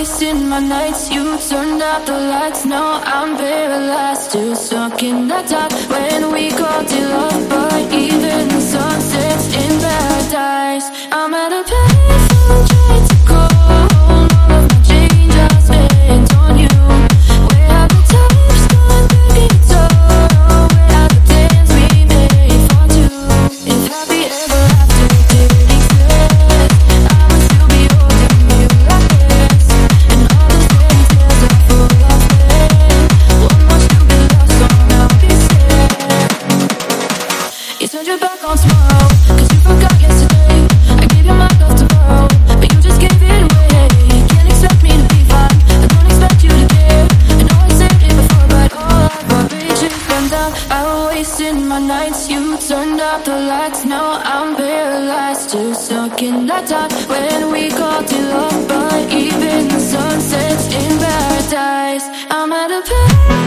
wasting my nights. You turned out the lights, now I'm paralyzed. Still stuck in the dark when we called it love. But even the sun sets in paradise. I'm at a payphone trying to call home. All of my change I spent on you. Where are the times gone back in tow? Where are the days we made for two? If happy ever after did exist, I would still be holding you like this. And all the fairy tales are full of pain. One more stupid love song, I'll be scared. You turned your back on tomorrow, 'cause you forgot yesterday. I gave you my love tomorrow, but you just gave it away. Can't expect me to be fine, I don't expect you to care. I know I said it before, but all I got bridges burned down. I was wasting my nights, you turned out the lights. Now I'm paralyzed, still stuck in that dark when we called it love. But even the sun sets in paradise. I'm at a